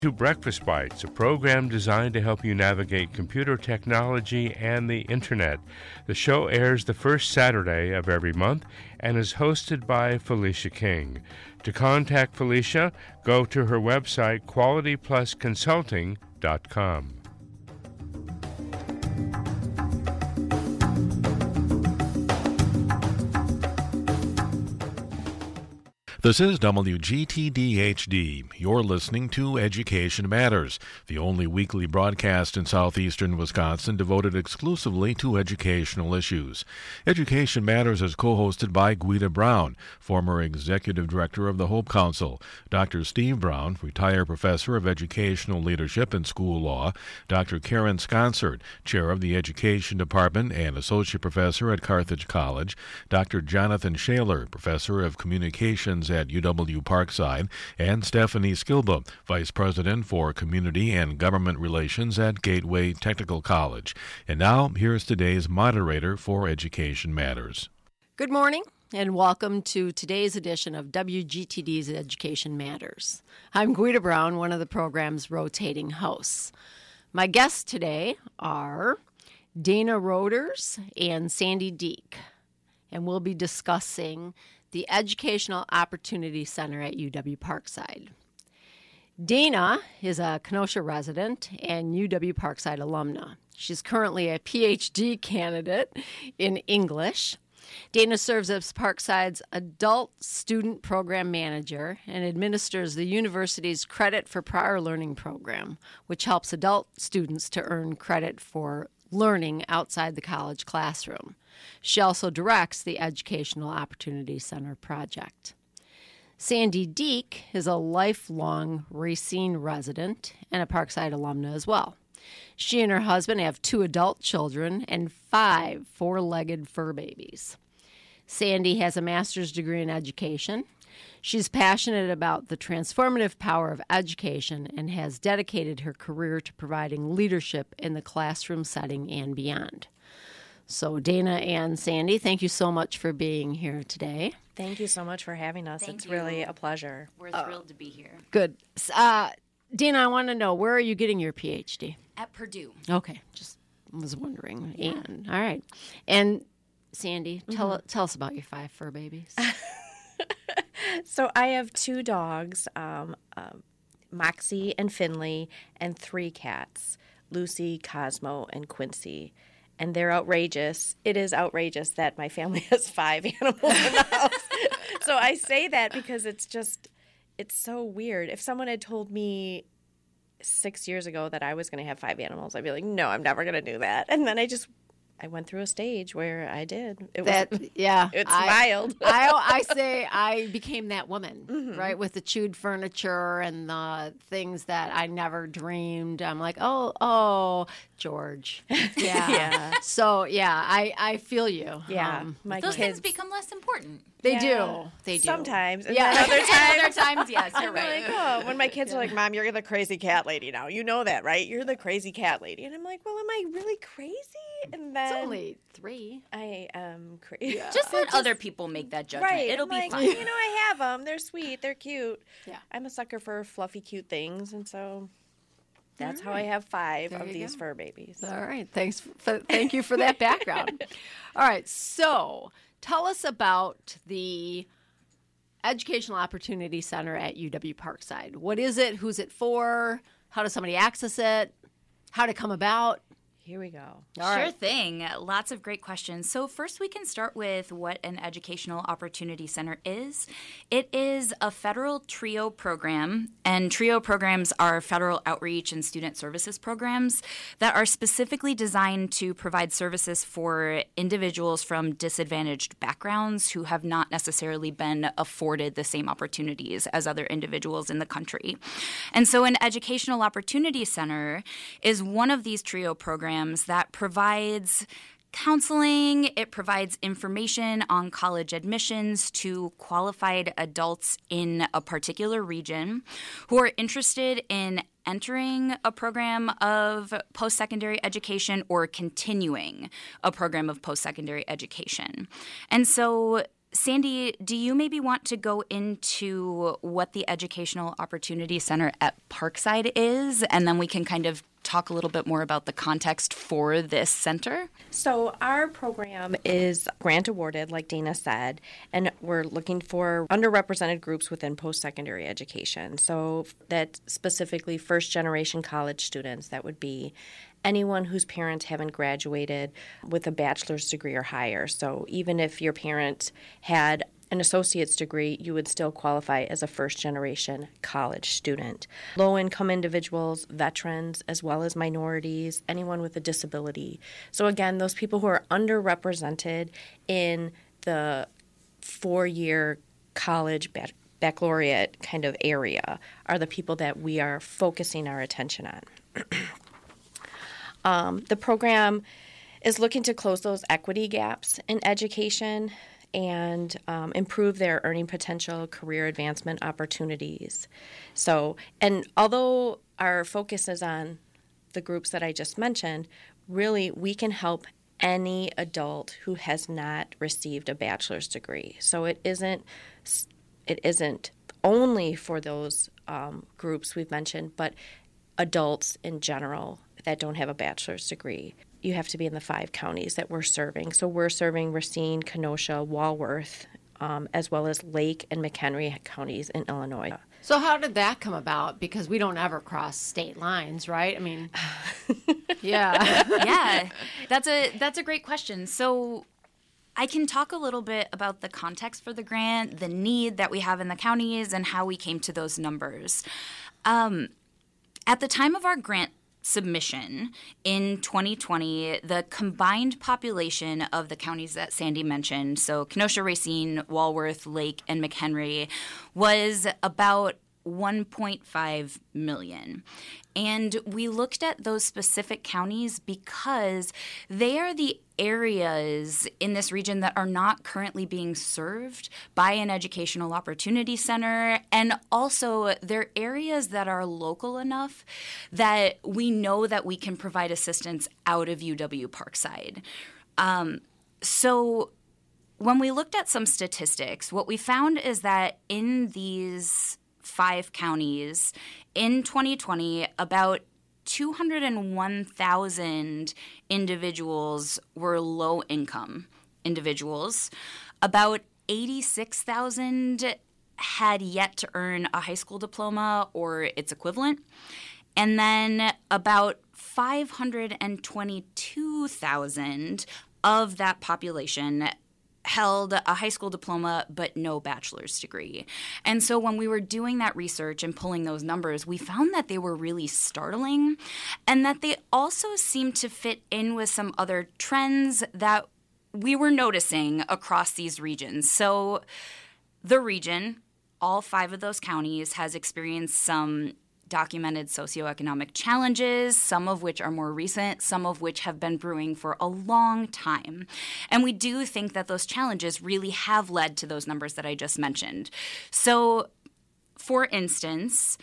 To Breakfast Bites, a program designed to help you navigate computer technology and the internet. The show airs the first Saturday of every month and is hosted by Felicia King. To contact Felicia, go to her website, qualityplusconsulting.com. This is WGTD-HD. You're listening to Education Matters, the only weekly broadcast in southeastern Wisconsin devoted exclusively to educational issues. Education Matters is co-hosted by Guida Brown, former Executive Director of the Hope Council, Dr. Steve Brown, retired Professor of Educational Leadership and School Law, Dr. Karen Sconsard, Chair of the Education Department and Associate Professor at Carthage College, Dr. Jonathan Shaler, Professor of Communications at UW Parkside, and Stephanie Skilba, Vice President for Community and Government Relations at Gateway Technical College. And now, here's today's moderator for Education Matters. Good morning, and welcome to today's edition of WGTD's Education Matters. I'm Guida Brown, one of the program's rotating hosts. My guests today are Dana Roders and Sandy Deek, and we'll be discussing the Educational Opportunity Center at UW Parkside. Dana is a Kenosha resident and UW Parkside alumna. She's currently a PhD candidate in English. Dana serves as Parkside's Adult Student Program Manager and administers the university's Credit for Prior Learning program, which helps adult students to earn credit for learning outside the college classroom. She also directs the Educational Opportunity Center project. Sandy Deek is a lifelong Racine resident and a Parkside alumna as well. She and her husband have 2 adult children and 5 four-legged fur babies. Sandy has a master's degree in education. She's passionate about the transformative power of education and has dedicated her career to providing leadership in the classroom setting and beyond. So Dana and Sandy, thank you so much for being here today. Thank you so much for having us. Thank it's you. Really a pleasure. We're thrilled to be here. Good. Dana, I want to know, where are you getting your PhD? At Purdue. Okay, just was wondering. Yeah. And all right. And Sandy, tell us about your 5 fur babies. So I have 2 dogs, Moxie and Finley, and 3 cats, Lucy, Cosmo, and Quincy. And they're outrageous. It is outrageous that my family has 5 animals in the house. So I say that because it's so weird. If someone had told me 6 years ago that I was going to have 5 animals, I'd be like, no, I'm never going to do that. And then I went through a stage where I did. It's wild. I say I became that woman, right, with the chewed furniture and the things that I never dreamed. I'm like, oh, George. Yeah. So, I feel you. Yeah. Those things become less important. They do. Sometimes. And yeah. then Other times, yes, you're right. Like, when my kids are like, Mom, you're the crazy cat lady now. You know that, right? You're the crazy cat lady. And I'm like, well, am I really crazy? And then it's only 3. I am crazy. Yeah. Just let other people make that judgment. Right. It'll I'm be like, fine. I have them. They're sweet. They're cute. Yeah. I'm a sucker for fluffy, cute things. And so that's how I have 5 of these fur babies. All right. Thank you for that background. All right. So tell us about the Educational Opportunity Center at UW Parkside. What is it? Who's it for? How does somebody access it? How to come about? Here we go. Sure thing. Lots of great questions. So first we can start with what an Educational Opportunity Center is. It is a federal TRIO program, and TRIO programs are federal outreach and student services programs that are specifically designed to provide services for individuals from disadvantaged backgrounds who have not necessarily been afforded the same opportunities as other individuals in the country. And so an Educational Opportunity Center is one of these TRIO programs that provides counseling. It provides information on college admissions to qualified adults in a particular region who are interested in entering a program of post-secondary education or continuing a program of post-secondary education. And so Sandy, do you maybe want to go into what the Educational Opportunity Center at Parkside is, and then we can kind of talk a little bit more about the context for this center? So our program is grant awarded, like Dana said, and we're looking for underrepresented groups within post-secondary education. So that's specifically first-generation college students. That would be anyone whose parents haven't graduated with a bachelor's degree or higher. So even if your parents had an associate's degree, you would still qualify as a first-generation college student. Low-income individuals, veterans, as well as minorities, anyone with a disability. So again, those people who are underrepresented in the four-year college baccalaureate kind of area are the people that we are focusing our attention on. The program is looking to close those equity gaps in education and improve their earning potential, career advancement opportunities. So, and although our focus is on the groups that I just mentioned, really we can help any adult who has not received a bachelor's degree. So it isn't only for those groups we've mentioned, but adults in general that don't have a bachelor's degree. You have to be in the 5 counties that we're serving. So we're serving Racine, Kenosha, Walworth, as well as Lake and McHenry counties in Illinois. So how did that come about? Because we don't ever cross state lines, right? I mean, yeah. Yeah, that's a great question. So I can talk a little bit about the context for the grant, the need that we have in the counties, and how we came to those numbers. At the time of our grant submission in 2020, the combined population of the counties that Sandy mentioned, so Kenosha, Racine, Walworth, Lake, and McHenry, was about 1.5 million. And we looked at those specific counties because they are the areas in this region that are not currently being served by an educational opportunity center. And also, they're areas that are local enough that we know that we can provide assistance out of UW Parkside. So when we looked at some statistics, what we found is that in these 5 counties in 2020, about 201,000 individuals were low-income individuals. About 86,000 had yet to earn a high school diploma or its equivalent. And then about 522,000 of that population held a high school diploma but no bachelor's degree. And so when we were doing that research and pulling those numbers, we found that they were really startling and that they also seemed to fit in with some other trends that we were noticing across these regions. So the region, all 5 of those counties, has experienced some documented socioeconomic challenges, some of which are more recent, some of which have been brewing for a long time. And we do think that those challenges really have led to those numbers that I just mentioned. So, for instance,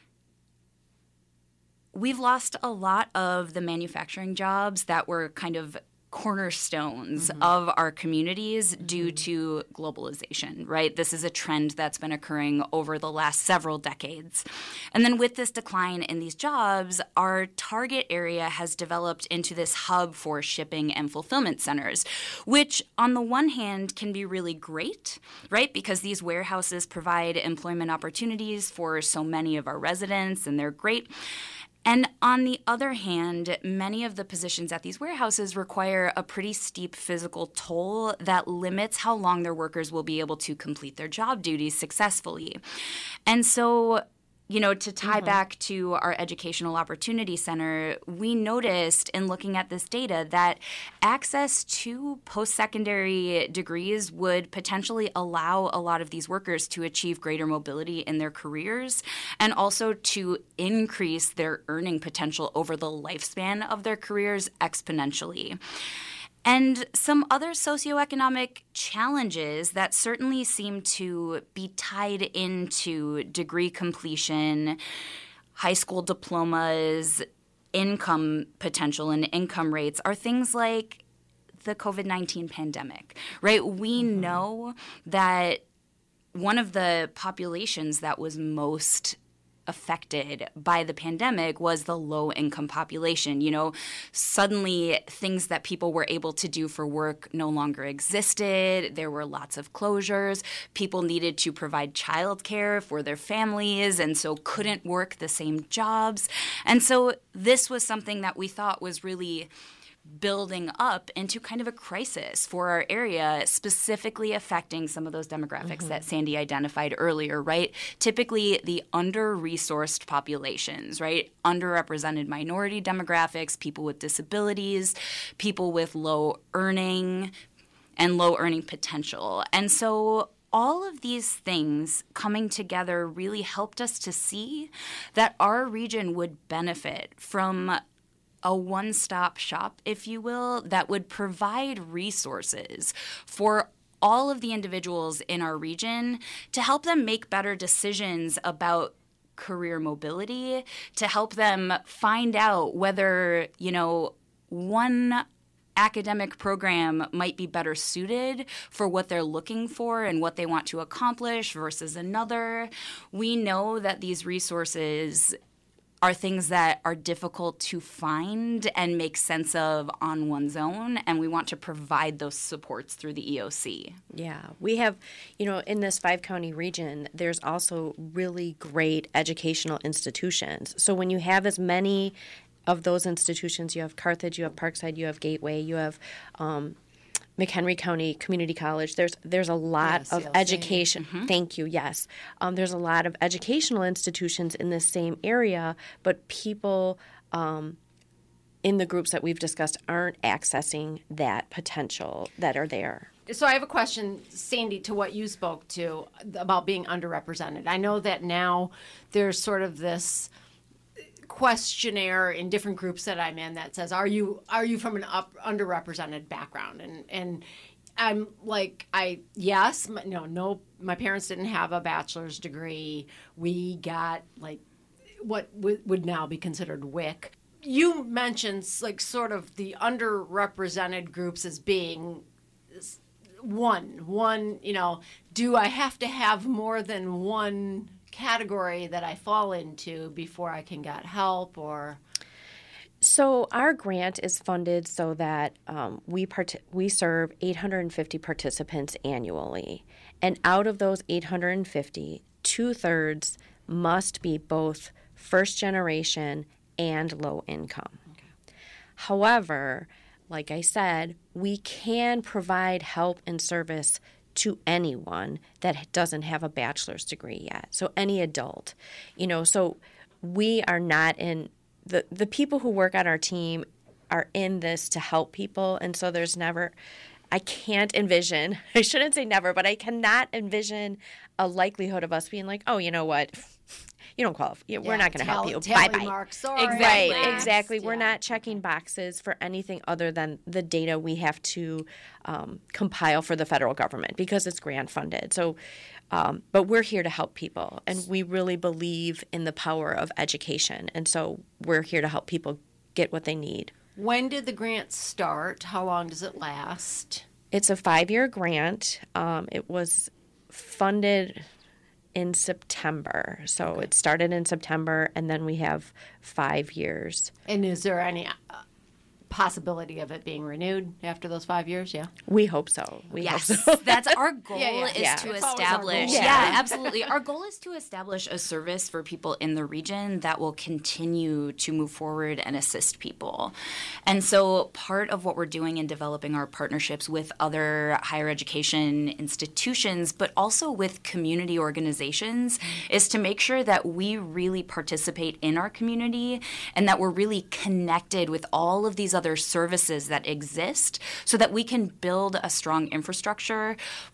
we've lost a lot of the manufacturing jobs that were kind of cornerstones of our communities due to globalization, right? This is a trend that's been occurring over the last several decades. And then with this decline in these jobs, our target area has developed into this hub for shipping and fulfillment centers, which on the one hand can be really great, right? Because these warehouses provide employment opportunities for so many of our residents, and they're great. And on the other hand, many of the positions at these warehouses require a pretty steep physical toll that limits how long their workers will be able to complete their job duties successfully. And so, you know, to tie back to our Educational Opportunity Center, we noticed in looking at this data that access to post-secondary degrees would potentially allow a lot of these workers to achieve greater mobility in their careers and also to increase their earning potential over the lifespan of their careers exponentially. And some other socioeconomic challenges that certainly seem to be tied into degree completion, high school diplomas, income potential, and income rates are things like the COVID-19 pandemic, right? We know that one of the populations that was most affected by the pandemic was the low-income population. You know, suddenly things that people were able to do for work no longer existed. There were lots of closures. People needed to provide childcare for their families and so couldn't work the same jobs. And so this was something that we thought was really building up into kind of a crisis for our area, specifically affecting some of those demographics that Sandy identified earlier, right? Typically the under-resourced populations, right? Underrepresented minority demographics, people with disabilities, people with low earning and low earning potential. And so all of these things coming together really helped us to see that our region would benefit from a one-stop shop, if you will, that would provide resources for all of the individuals in our region to help them make better decisions about career mobility, to help them find out whether, you know, one academic program might be better suited for what they're looking for and what they want to accomplish versus another. We know that these resources are things that are difficult to find and make sense of on one's own, and we want to provide those supports through the EOC. Yeah, we have, you know, in this 5-county region, there's also really great educational institutions. So when you have as many of those institutions, you have Carthage, you have Parkside, you have Gateway, you have McHenry County Community College. There's a lot of education. Thank you. Yes, there's a lot of educational institutions in this same area, but people in the groups that we've discussed aren't accessing that potential that are there. So I have a question, Sandy, to what you spoke to about being underrepresented. I know that now there's sort of this questionnaire in different groups that I'm in that says, are you from an underrepresented background? And I'm like, yes, no, my parents didn't have a bachelor's degree. We got like what would now be considered WIC. You mentioned like sort of the underrepresented groups as being one, you know, do I have to have more than one category that I fall into before I can get help? Or so our grant is funded so that we serve 850 participants annually, and out of those 850, 2/3 must be both first generation and low income. Okay. However, like I said, we can provide help and service to anyone that doesn't have a bachelor's degree yet. So any adult, you know, so we are not in the people who work on our team are in this to help people. And so there's never, I can't envision, I shouldn't say never, but I cannot envision a likelihood of us being like, oh, you know what? You don't qualify. We're not going to help you. Bye-bye. Mark, sorry. Exactly. Yeah. We're not checking boxes for anything other than the data we have to compile for the federal government because it's grant funded. So, but we're here to help people, and we really believe in the power of education. And so we're here to help people get what they need. When did the grant start? How long does it last? It's a 5-year grant. It was funded in September. So It started in September, and then we have 5 years. And is there any possibility of it being renewed after those 5 years? Yeah. We hope so. Yes, that's our goal is to establish. Yeah, absolutely. Our goal is to establish a service for people in the region that will continue to move forward and assist people. And so part of what we're doing in developing our partnerships with other higher education institutions, but also with community organizations, is to make sure that we really participate in our community and that we're really connected with all of these other services that exist so that we can build a strong infrastructure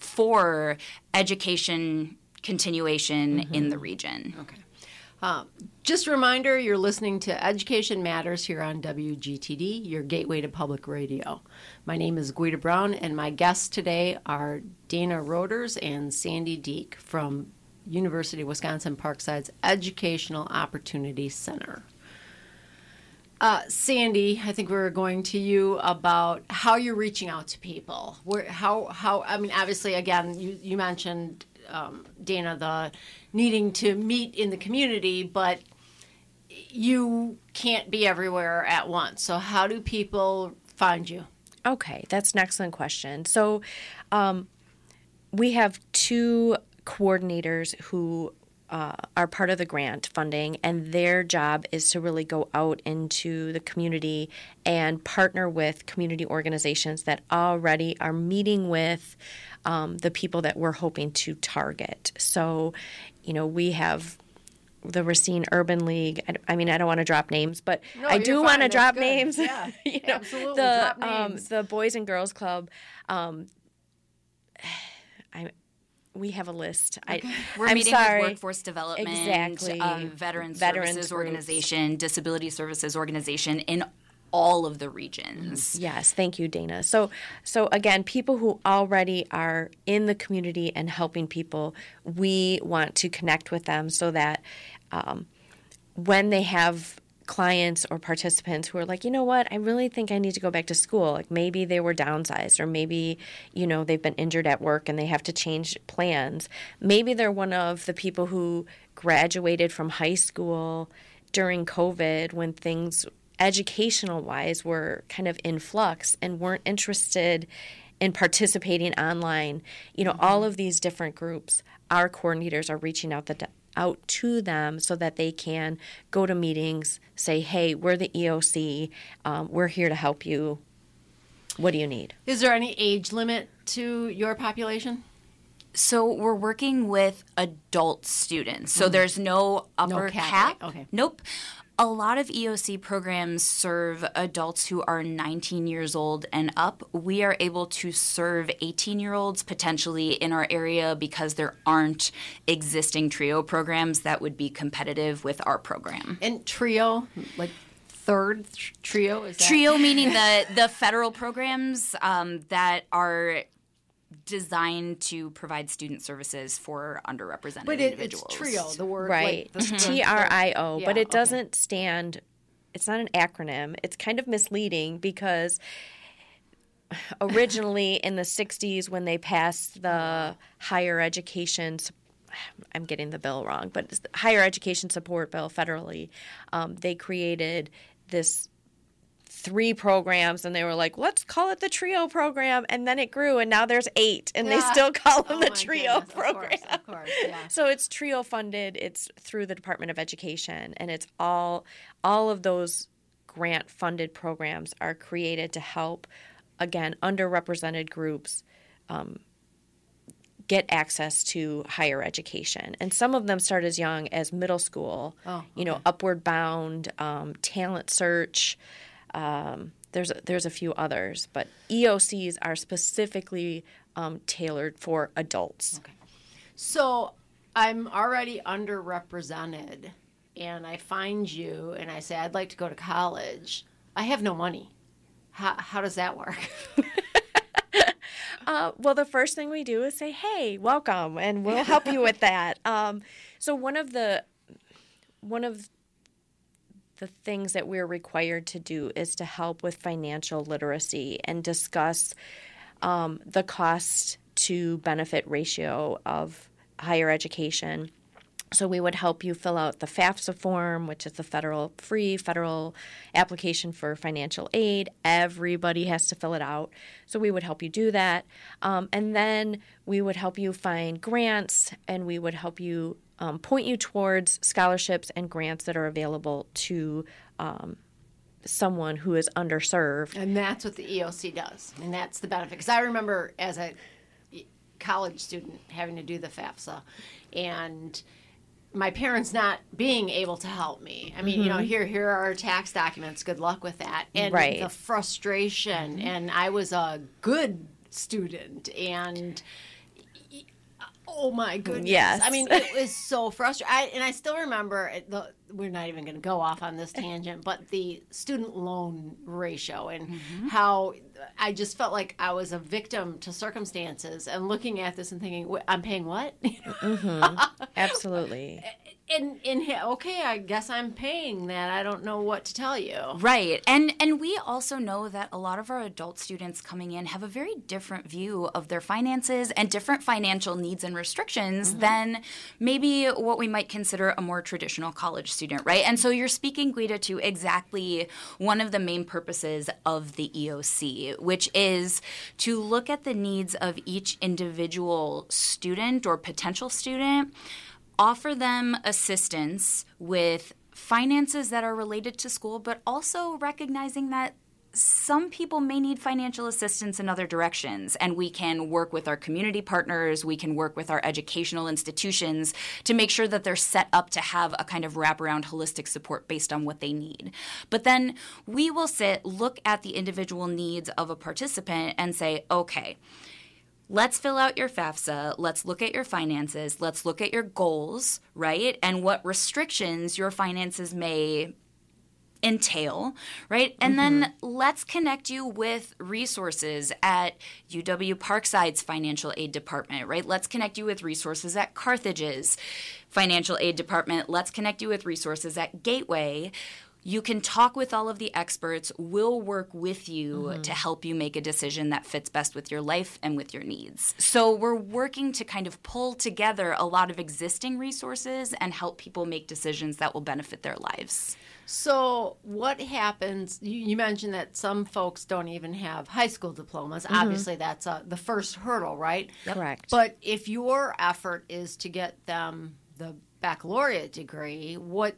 for education continuation in the region. Okay. Just a reminder, you're listening to Education Matters here on WGTD, your gateway to public radio. My name is Guida Brown, and my guests today are Dana Roders and Sandy Deek from University of Wisconsin Parkside's Educational Opportunity Center. Sandy, I think we were going to you about how you're reaching out to people. I mean, obviously, again, you mentioned, Dana, the needing to meet in the community, but you can't be everywhere at once. So how do people find you? Okay, that's an excellent question. So we have 2 coordinators who are part of the grant funding, and their job is to really go out into the community and partner with community organizations that already are meeting with the people that we're hoping to target. So, we have the Racine Urban League. I mean, I don't want to drop names, but No, I do want to drop names. Yeah, absolutely. Drop names. The Boys and Girls Club. We have a list. Okay. We're I'm meeting sorry. with Workforce Development, Exactly. Veterans Veterans Services groups. Organization, Disability Services Organization in all of the regions. Yes, thank you, Dana. So again, people who already are in the community and helping people, we want to connect with them so that when they have clients or participants who are like, you know what, I really think I need to go back to school. Like maybe they were downsized, or maybe, they've been injured at work and they have to change plans. Maybe they're one of the people who graduated from high school during COVID when things educational-wise were kind of in flux and weren't interested in participating online. All of these different groups, our coordinators are reaching out to them so that they can go to meetings, say, hey, we're the EOC, we're here to help you. What do you need? Is there any age limit to your population? So we're working with adult students. So there's no upper cap. Okay. Nope. A lot of EOC programs serve adults who are 19 years old and up. We are able to serve 18-year-olds potentially in our area because there aren't existing TRIO programs that would be competitive with our program. And TRIO, like third TRIO? Is that? TRIO meaning the federal programs that are designed to provide student services for underrepresented individuals. It's TRIO, the word. Right. Like the TRIO, Yeah, but it okay. doesn't stand, it's not an acronym. It's kind of misleading because originally in the 60s when they passed the higher education, I'm getting the bill wrong, but it's the higher education support bill federally, they created this 3 programs, and they were like, let's call it the TRIO program, and then it grew, and now there's 8, and they still call them the TRIO program. Of course, yeah. So it's TRIO funded. It's through the Department of Education, and it's all of those grant funded programs are created to help, again, underrepresented groups get access to higher education. And some of them start as young as middle school, Upward Bound, Talent Search. There's a few others, but EOCs are specifically tailored for adults. Okay. So I'm already underrepresented, and I find you, and I say, I'd like to go to college. I have no money. How does that work? Well, the first thing we do is say, hey, welcome, and we'll help you with that. So one of the things that we're required to do is to help with financial literacy and discuss the cost to benefit ratio of higher education. So we would help you fill out the FAFSA form, which is the federal application for financial aid. Everybody has to fill it out. So we would help you do that. And then we would help you find grants, and we would help you point you towards scholarships and grants that are available to someone who is underserved. And that's what the EOC does, and that's the benefit. Because I remember as a college student having to do the FAFSA, and my parents not being able to help me. I mean, here are our tax documents. Good luck with that. And Right. the frustration. And I was a good student, and oh my goodness. Yes. I mean, it was so frustrating. And I still remember, we're not even going to go off on this tangent, but the student loan ratio and how I just felt like I was a victim to circumstances, and looking at this and thinking, I'm paying what? Absolutely. Okay, I guess I'm paying that. I don't know what to tell you. Right. And we also know that a lot of our adult students coming in have a very different view of their finances and different financial needs and restrictions than maybe what we might consider a more traditional college student, right? And so you're speaking, Guida, to exactly one of the main purposes of the EOC, which is to look at the needs of each individual student or potential student, offer them assistance with finances that are related to school, but also recognizing that some people may need financial assistance in other directions, and we can work with our community partners, we can work with our educational institutions to make sure that they're set up to have a kind of wraparound holistic support based on what they need. But then we will look at the individual needs of a participant and say, okay, let's fill out your FAFSA. Let's look at your finances. Let's look at your goals, right? And what restrictions your finances may entail, right? And then let's connect you with resources at UW Parkside's financial aid department, right? Let's connect you with resources at Carthage's financial aid department. Let's connect you with resources at Gateway. You can talk with all of the experts. We'll work with you to help you make a decision that fits best with your life and with your needs. So we're working to kind of pull together a lot of existing resources and help people make decisions that will benefit their lives. So what happens, you mentioned that some folks don't even have high school diplomas. Obviously, that's the first hurdle, right? Yep. Correct. But if your effort is to get them the baccalaureate degree, what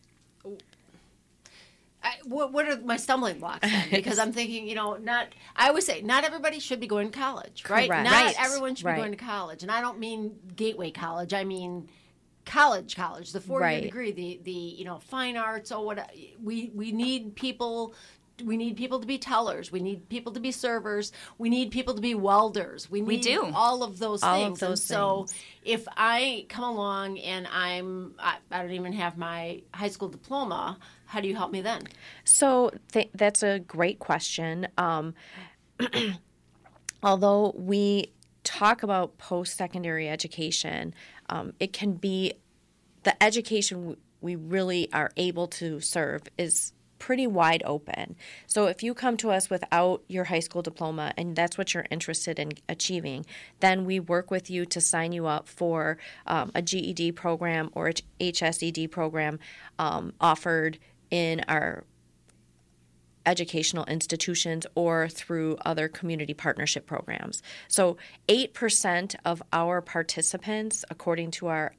are my stumbling blocks then? Because I'm thinking, I always say, not everybody should be going to college, right? Correct. Not Right. everyone should be going to college. And I don't mean Gateway College. I mean college, the 4-year degree, the fine arts or what. We need people. We need people to be tellers. We need people to be servers. We need people to be welders. We need all of those things. And so if I come along and I don't even have my high school diploma, how do you help me then? So that's a great question. Although we talk about post-secondary education, it can be the education we really are able to serve is pretty wide open. So if you come to us without your high school diploma and that's what you're interested in achieving, then we work with you to sign you up for a GED program or a HSED program offered in our educational institutions or through other community partnership programs. So 8% of our participants, according to our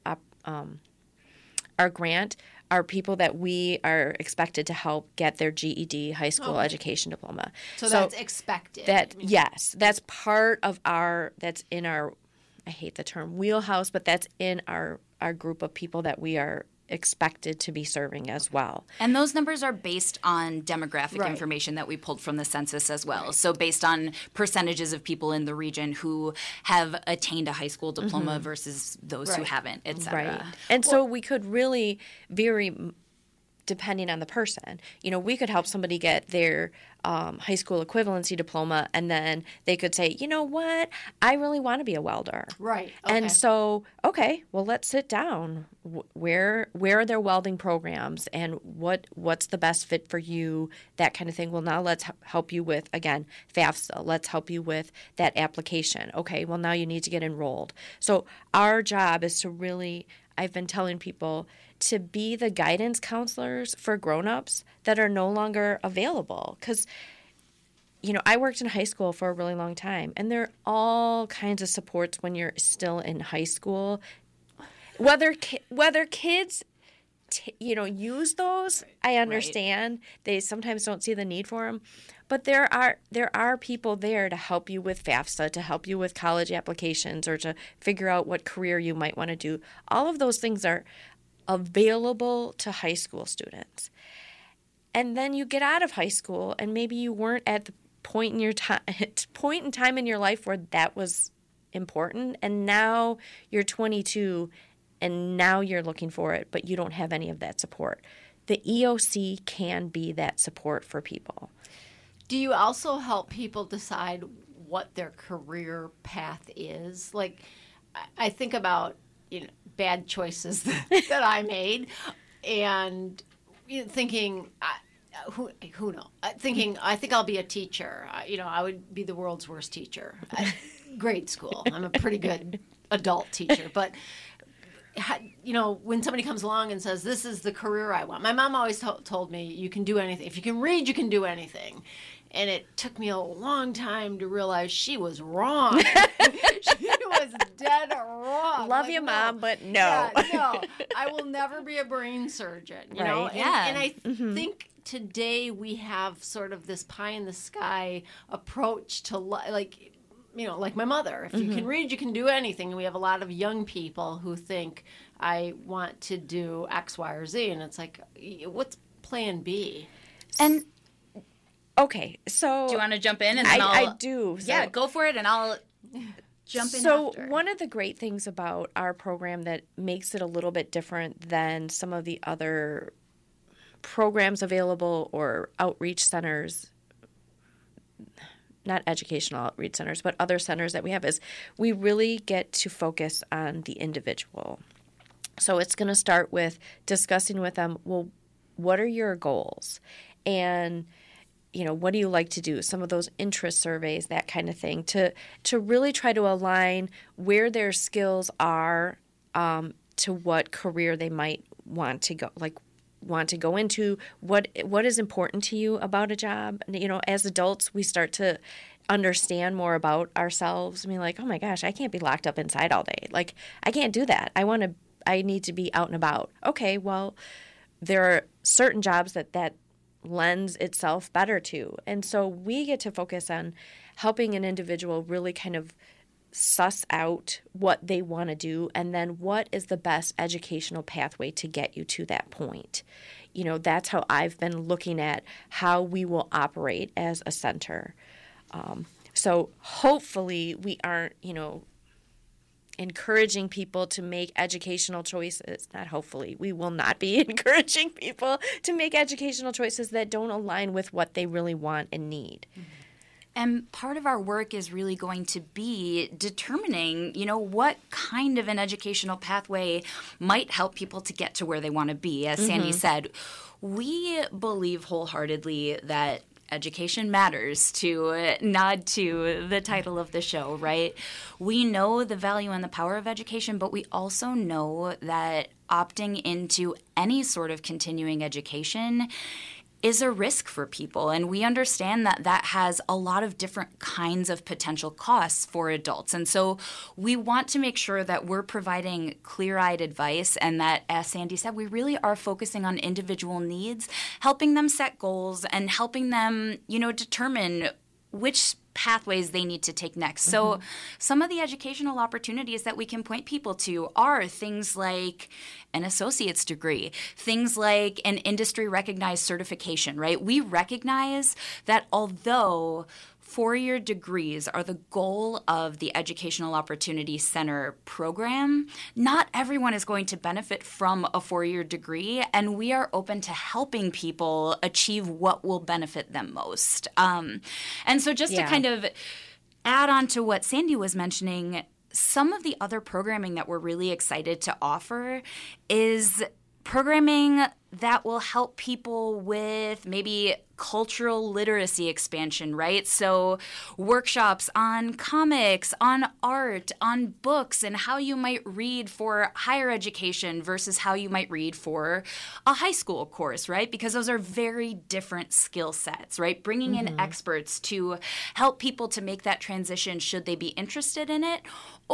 grant, are people that we are expected to help get their GED high school education diploma. So that's expected. Yes, that's part of that's in our, I hate the term wheelhouse, but that's in our group of people that we are expected to be serving as well. And those numbers are based on demographic information that we pulled from the census as well. Right. So based on percentages of people in the region who have attained a high school diploma versus those who haven't, et cetera. Right. And so we could really vary depending on the person. We could help somebody get their high school equivalency diploma, and then they could say, you know what, I really want to be a welder. Right. Okay. And so, well, let's sit down. Where are their welding programs, and what's the best fit for you, that kind of thing. Well, now let's help you with, again, FAFSA. Let's help you with that application. Okay, well, now you need to get enrolled. So our job is to really, I've been telling people, to be the guidance counselors for grown-ups that are no longer available. Because, I worked in high school for a really long time, and there are all kinds of supports when you're still in high school. Whether kids, use those, I understand. Right. They sometimes don't see the need for them. But there are people there to help you with FAFSA, to help you with college applications, or to figure out what career you might want to do. All of those things are available to high school students. And then you get out of high school and maybe you weren't at the point in time in your life where that was important, and now you're 22 and now you're looking for it, but you don't have any of that support. The EOC can be that support for people. Do you also help people decide what their career path is? Like, I think about bad choices that I made, and thinking, who knows? Thinking, I think I'll be a teacher. I would be the world's worst teacher. Grade school. I'm a pretty good adult teacher, but when somebody comes along and says, this is the career I want. My mom always told me, you can do anything. If you can read, you can do anything. And it took me a long time to realize she was wrong. She was dead wrong. Love you, Mom, but no. Yeah, no. I will never be a brain surgeon. You know? And I think today we have sort of this pie-in-the-sky approach to like my mother. If you can read, you can do anything. And we have a lot of young people who think, I want to do X, Y, or Z. And it's like, what's plan B? And, okay, so... Do you want to jump in? And then I do. So. Yeah, go for it, and I'll jump in So after. One of the great things about our program that makes it a little bit different than some of the other programs available or outreach centers, not educational outreach centers, but other centers that we have, is we really get to focus on the individual. So it's going to start with discussing with them, well, what are your goals? And, what do you like to do? Some of those interest surveys, that kind of thing, to really try to align where their skills are to what career they might want to go into, what is important to you about a job. As adults, we start to understand more about ourselves. I mean, like, oh my gosh, I can't be locked up inside all day. Like, I can't do that. I need to be out and about. Okay, well, there are certain jobs that lends itself better to. And so we get to focus on helping an individual really kind of suss out what they want to do, and then what is the best educational pathway to get you to that point. That's how I've been looking at how we will operate as a center. So hopefully we aren't, encouraging people to make educational choices. Not hopefully. We will not be encouraging people to make educational choices that don't align with what they really want and need. Mm-hmm. And part of our work is really going to be determining, what kind of an educational pathway might help people to get to where they want to be. As Sandy said, we believe wholeheartedly that education matters, to nod to the title of the show, right? We know the value and the power of education, but we also know that opting into any sort of continuing education is a risk for people. And we understand that that has a lot of different kinds of potential costs for adults. And so we want to make sure that we're providing clear-eyed advice, and that, as Sandy said, we really are focusing on individual needs, helping them set goals and helping them, determine which pathways they need to take next. So some of the educational opportunities that we can point people to are things like an associate's degree, things like an industry recognized certification, right? We recognize that although four-year degrees are the goal of the Educational Opportunity Center program, not everyone is going to benefit from a four-year degree, and we are open to helping people achieve what will benefit them most. And so just to kind of add on to what Sandy was mentioning, some of the other programming that we're really excited to offer is programming that will help people with maybe cultural literacy expansion, right? So workshops on comics, on art, on books, and how you might read for higher education versus how you might read for a high school course, right? Because those are very different skill sets, right? Bringing in experts to help people to make that transition should they be interested in it,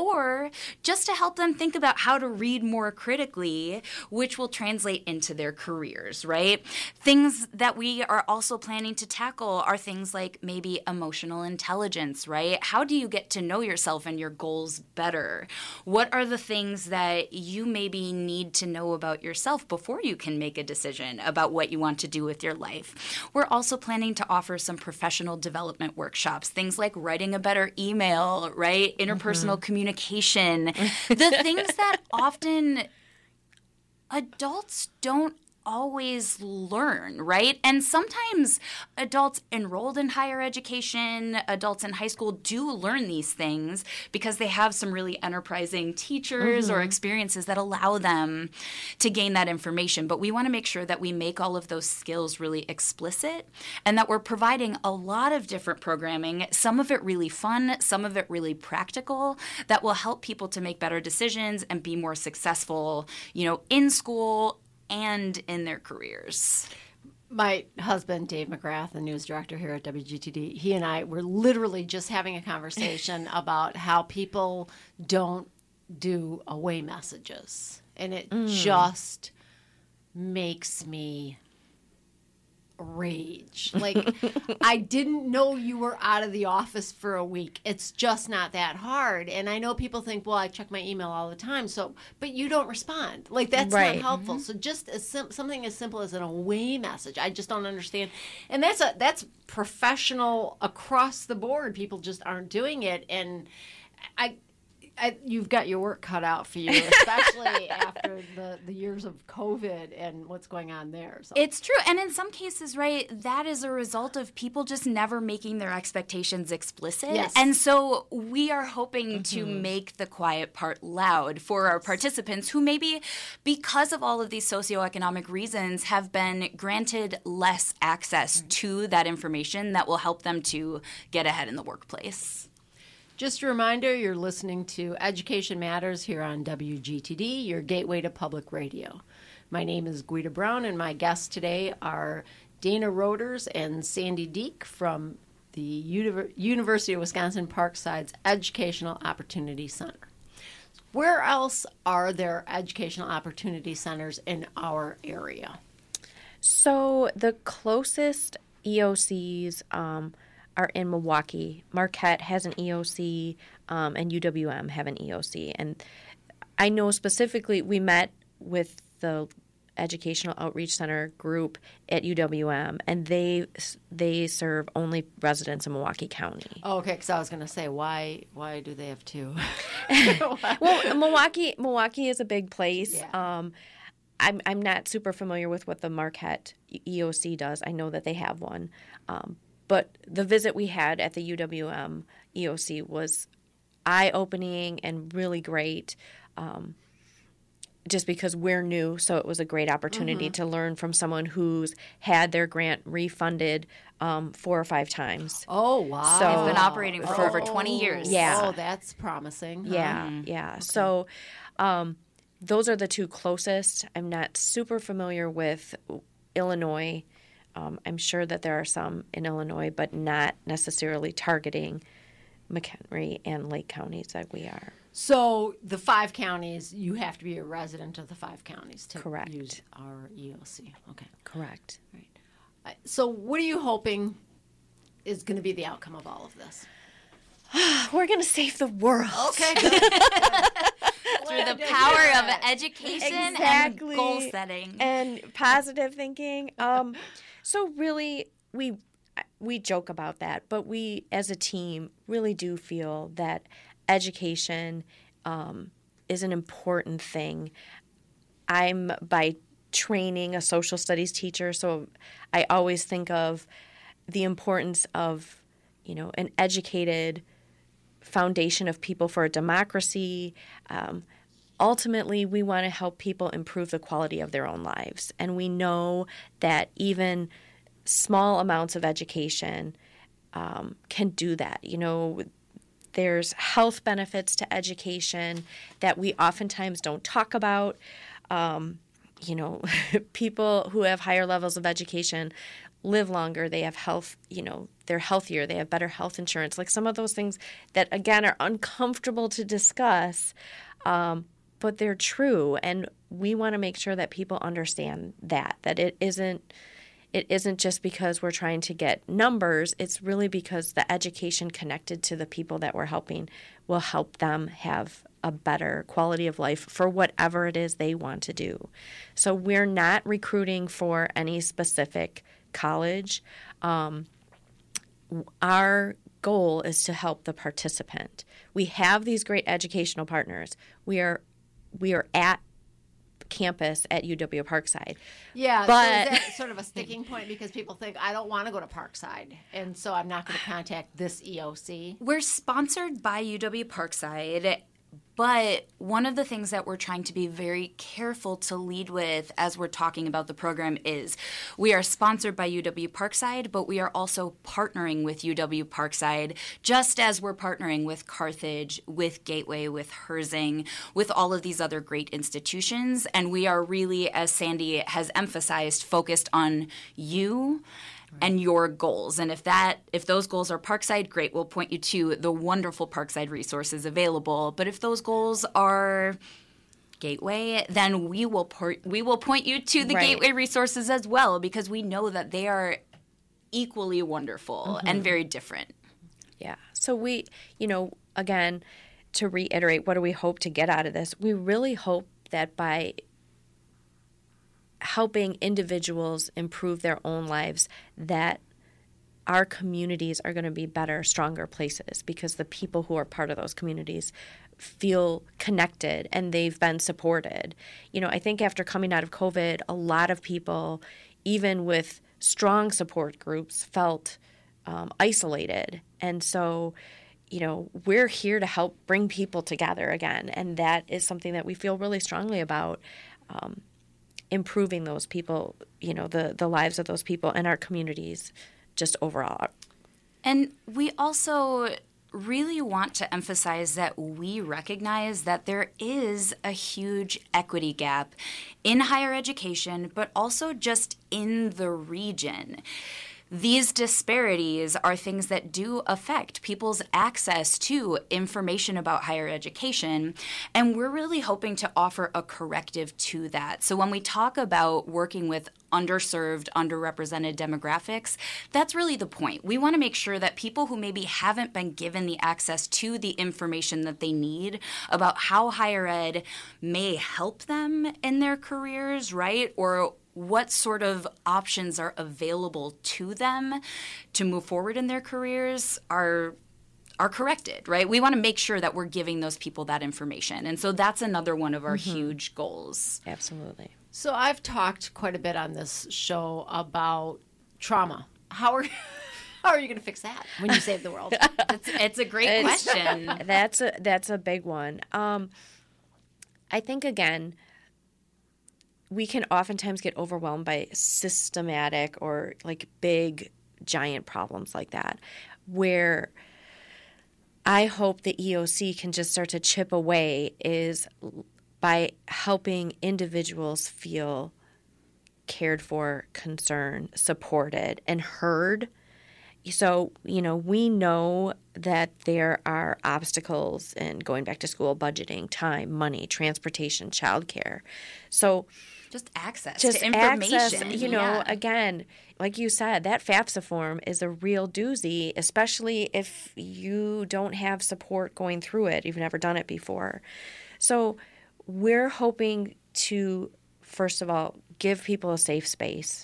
or just to help them think about how to read more critically, which will translate into their careers, right? Things that we are also planning to tackle are things like maybe emotional intelligence, right? How do you get to know yourself and your goals better? What are the things that you maybe need to know about yourself before you can make a decision about what you want to do with your life? We're also planning to offer some professional development workshops, things like writing a better email, right? Interpersonal communication, the things that often adults don't always learn, right? And sometimes adults enrolled in higher education, adults in high school do learn these things because they have some really enterprising teachers or experiences that allow them to gain that information. But we want to make sure that we make all of those skills really explicit and that we're providing a lot of different programming, some of it really fun, some of it really practical, that will help people to make better decisions and be more successful, in school and in their careers. My husband, Dave McGrath, the news director here at WGTD, he and I were literally just having a conversation about how people don't do away messages. And it just makes me rage. Like, I didn't know you were out of the office for a week. It's just not that hard. And I know people think, well, I check my email all the time. But you don't respond. Like, that's not helpful. So just something as simple as an away message, I just don't understand. And that's professional across the board. People just aren't doing it. And you've got your work cut out for you, especially after the years of COVID and what's going on there. So. It's true. And in some cases, right, that is a result of people just never making their expectations explicit. Yes. And so we are hoping to make the quiet part loud for our participants who maybe, because of all of these socioeconomic reasons, have been granted less access to that information that will help them to get ahead in the workplace. Just a reminder, you're listening to Education Matters here on WGTD, your gateway to public radio. My name is Guida Brown, and my guests today are Dana Roders and Sandy Deek from the University of Wisconsin Parkside's Educational Opportunity Center. Where else are there educational opportunity centers in our area? So the closest EOCs are in Milwaukee. Marquette has an EOC, and UWM have an EOC. And I know specifically we met with the Educational Outreach Center group at UWM, and they serve only residents in Milwaukee County. Oh, okay, because I was going to say, why do they have two? Well, Milwaukee is a big place. Yeah. I'm not super familiar with what the Marquette EOC does. I know that they have one. But the visit we had at the UWM EOC was eye-opening and really great, just because we're new, so it was a great opportunity to learn from someone who's had their grant refunded 4 or 5 times. Oh, wow. So, They've been operating for over 20 years. Yeah. Oh, that's promising. Huh? Yeah. Okay. So those are the two closest. I'm not super familiar with Illinois. I'm sure that there are some in Illinois, but not necessarily targeting McHenry and Lake counties like we are. So the 5 counties, you have to be a resident of the 5 counties to Correct. use our EOC. Okay. Correct. Right. So what are you hoping is going to be the outcome of all of this? We're going to save the world. Okay, good. Through the power of education and goal setting. And positive thinking. So really, we joke about that, but we as a team really do feel that education is an important thing. I'm by training a social studies teacher, so I always think of the importance of, an educated foundation of people for a democracy. Ultimately, we want to help people improve the quality of their own lives. And we know that even small amounts of education can do that. There's health benefits to education that we oftentimes don't talk about. People who have higher levels of education live longer, they have health, they're healthier, they have better health insurance. Like some of those things that, again, are uncomfortable to discuss, but they're true, and we want to make sure that people understand that it isn't just because we're trying to get numbers. It's really because the education connected to the people that we're helping will help them have a better quality of life for whatever it is they want to do. So we're not recruiting for any specific college. Our goal is to help the participant. We have these great educational partners. We are at campus at UW Parkside. Yeah, but so is that sort of a sticking point because people think, I don't want to go to Parkside, and so I'm not going to contact this EOC? We're sponsored by UW Parkside, but one of the things that we're trying to be very careful to lead with as we're talking about the program is we are sponsored by UW Parkside, but we are also partnering with UW Parkside, just as we're partnering with Carthage, with Gateway, with Herzing, with all of these other great institutions. And we are really, as Sandy has emphasized, focused on you and your goals. And if those goals are Parkside, great, we'll point you to the wonderful Parkside resources available. But if those goals are Gateway, then we will point you to the Gateway resources as well, because we know that they are equally wonderful and very different. Yeah. So we, again, to reiterate, what do we hope to get out of this? We really hope that by helping individuals improve their own lives, that our communities are going to be better, stronger places, because the people who are part of those communities feel connected and they've been supported. I think after coming out of COVID, a lot of people, even with strong support groups, felt isolated. And so, we're here to help bring people together again. And that is something that we feel really strongly about. Improving those people, the lives of those people and our communities just overall. And we also really want to emphasize that we recognize that there is a huge equity gap in higher education, but also just in the region. These disparities are things that do affect people's access to information about higher education, and we're really hoping to offer a corrective to that. So when we talk about working with underserved, underrepresented demographics, that's really the point. We want to make sure that people who maybe haven't been given the access to the information that they need about how higher ed may help them in their careers, right? Or what sort of options are available to them to move forward in their careers are corrected, right? We want to make sure that we're giving those people that information. And so that's another one of our huge goals. Absolutely. So I've talked quite a bit on this show about trauma. How are you going to fix that when you save the world? It's a great question. That's a big one. I think, again, we can oftentimes get overwhelmed by systematic or big, giant problems like that, where I hope the EOC can just start to chip away is by helping individuals feel cared for, concerned, supported, and heard. So, we know that there are obstacles in going back to school, budgeting, time, money, transportation, childcare. So just access to information. Again, like you said, that FAFSA form is a real doozy, especially if you don't have support going through it. You've never done it before. So we're hoping to, first of all, give people a safe space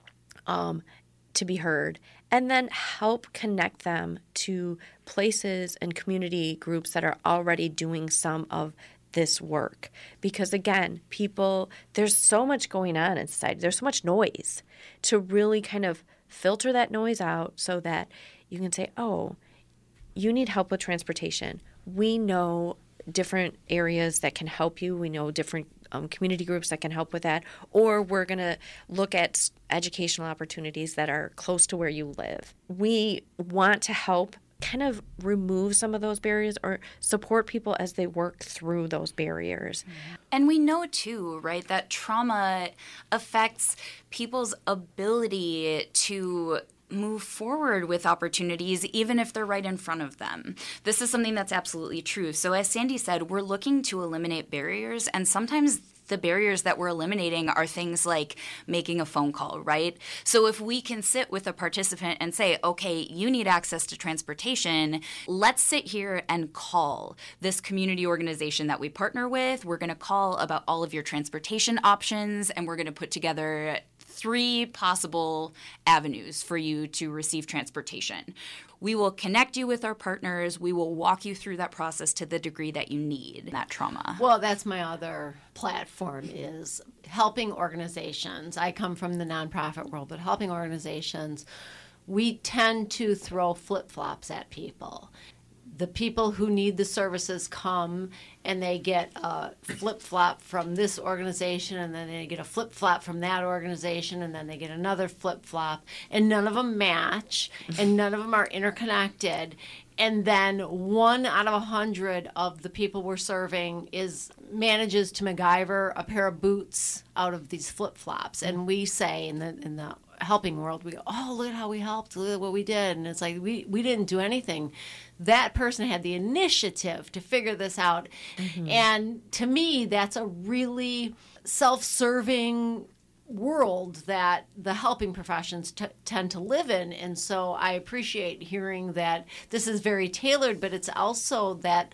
to be heard, and then help connect them to places and community groups that are already doing some of this work. Because again, there's so much going on in society. There's so much noise, to really kind of filter that noise out so that you can say, oh, you need help with transportation. We know different areas that can help you. We know different community groups that can help with that. Or we're going to look at educational opportunities that are close to where you live. We want to help kind of remove some of those barriers or support people as they work through those barriers. And we know too, right, that trauma affects people's ability to move forward with opportunities even if they're right in front of them. This is something that's absolutely true. So as Sandy said, we're looking to eliminate barriers, and sometimes the barriers that we're eliminating are things like making a phone call, right? So if we can sit with a participant and say, okay, you need access to transportation, let's sit here and call this community organization that we partner with. We're going to call about all of your transportation options, and we're going to put together 3 possible avenues for you to receive transportation. We will connect you with our partners. We will walk you through that process to the degree that you need that trauma. Well, that's my other platform, is helping organizations. I come from the nonprofit world, but helping organizations, we tend to throw flip-flops at people. The people who need the services come and they get a flip-flop from this organization, and then they get a flip-flop from that organization, and then they get another flip-flop, and none of them match, and none of them are interconnected. And then 1 out of 100 of the people we're serving manages to MacGyver a pair of boots out of these flip-flops. And we say in the helping world, we go, oh, look at how we helped, look at what we did. And it's like, we didn't do anything. That person had the initiative to figure this out. Mm-hmm. And to me, that's a really self-serving world that the helping professions tend to live in. And so I appreciate hearing that this is very tailored, but it's also that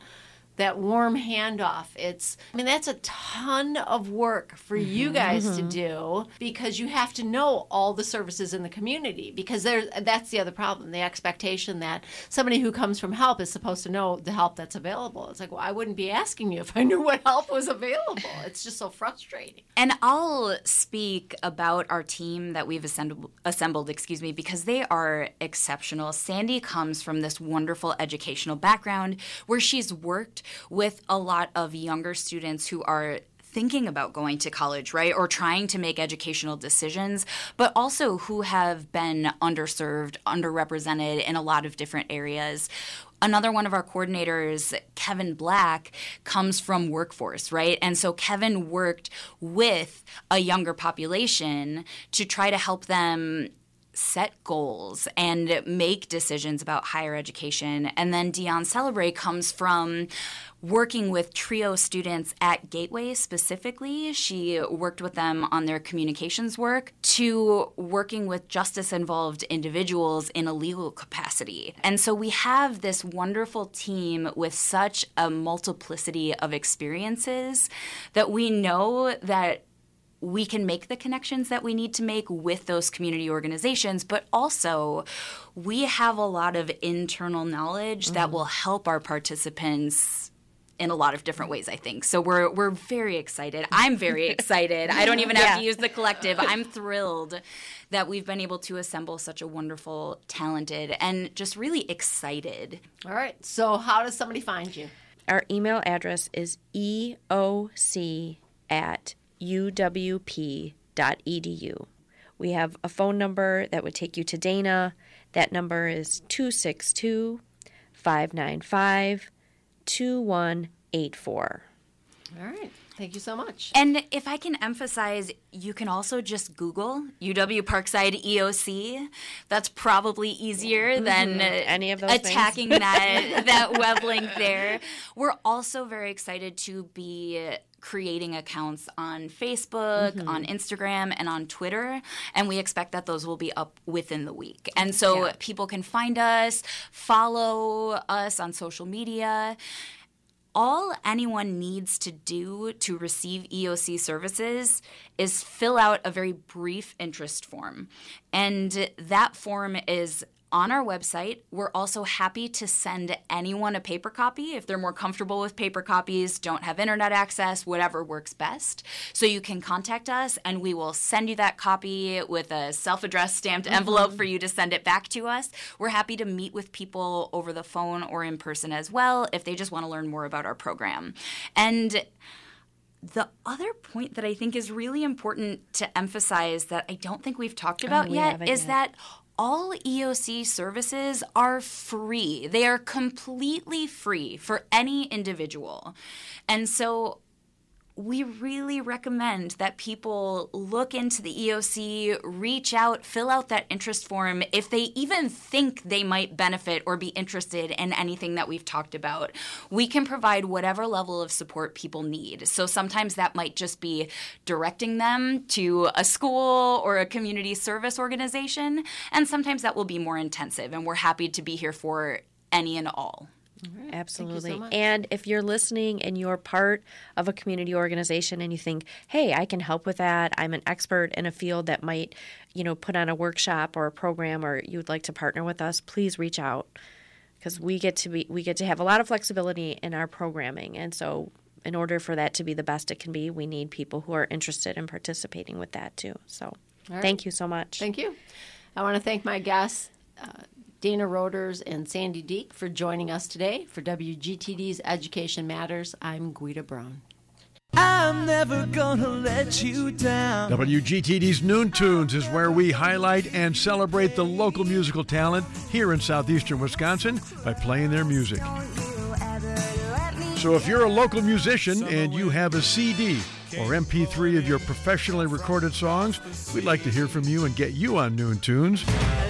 warm handoff. That's a ton of work for you guys to do, because you have to know all the services in the community, because that's the other problem, the expectation that somebody who comes from help is supposed to know the help that's available. It's like, well, I wouldn't be asking you if I knew what help was available. It's just so frustrating. And I'll speak about our team that we've assembled, because they are exceptional. Sandy comes from this wonderful educational background where she's worked with a lot of younger students who are thinking about going to college, right, or trying to make educational decisions, but also who have been underserved, underrepresented in a lot of different areas. Another one of our coordinators, Kevin Black, comes from workforce, right? And so Kevin worked with a younger population to try to help them set goals and make decisions about higher education. And then Dion Celebre comes from working with TRIO students at Gateway specifically. She worked with them on their communications work, to working with justice-involved individuals in a legal capacity. And so we have this wonderful team with such a multiplicity of experiences that we know that we can make the connections that we need to make with those community organizations, but also we have a lot of internal knowledge that will help our participants in a lot of different ways, I think. So we're very excited. I'm very excited. I don't even have to use the collective. I'm thrilled that we've been able to assemble such a wonderful, talented, and just really excited. All right. So how does somebody find you? Our email address is eoc@uwp.edu. We have a phone number that would take you to Dana. That number is 262-595-2184. All right. Thank you so much. And if I can emphasize, you can also just Google UW Parkside EOC. That's probably easier than any of those attacking that web link there. We're also very excited to be creating accounts on Facebook, on Instagram, and on Twitter, and we expect that those will be up within the week. And so people can find us, follow us on social media. All anyone needs to do to receive EOC services is fill out a very brief interest form. And that form is on our website. We're also happy to send anyone a paper copy if they're more comfortable with paper copies, don't have internet access, whatever works best. So you can contact us and we will send you that copy with a self-addressed stamped envelope for you to send it back to us. We're happy to meet with people over the phone or in person as well if they just want to learn more about our program. And the other point that I think is really important to emphasize that I don't think we've talked about yet is that all EOC services are free. They are completely free for any individual. And so we really recommend that people look into the EOC, reach out, fill out that interest form if they even think they might benefit or be interested in anything that we've talked about. We can provide whatever level of support people need. So sometimes that might just be directing them to a school or a community service organization, and sometimes that will be more intensive, and we're happy to be here for any and all. Right. Absolutely. Thank you so much. And if you're listening and you're part of a community organization and you think, hey, I can help with that, I'm an expert in a field that might, put on a workshop or a program, or you'd like to partner with us, please reach out, because we get to have a lot of flexibility in our programming. And so in order for that to be the best it can be, we need people who are interested in participating with that too. So Thank you so much. Thank you. I want to thank my guests, Dana Roders and Sandy Deek, for joining us today for WGTD's Education Matters. I'm Guida Brown. I'm never gonna let you down. WGTD's Noon Tunes is where we highlight and celebrate the local musical talent here in southeastern Wisconsin by playing their music. So if you're a local musician and you have a CD or MP3 of your professionally recorded songs, we'd like to hear from you and get you on Noon Tunes.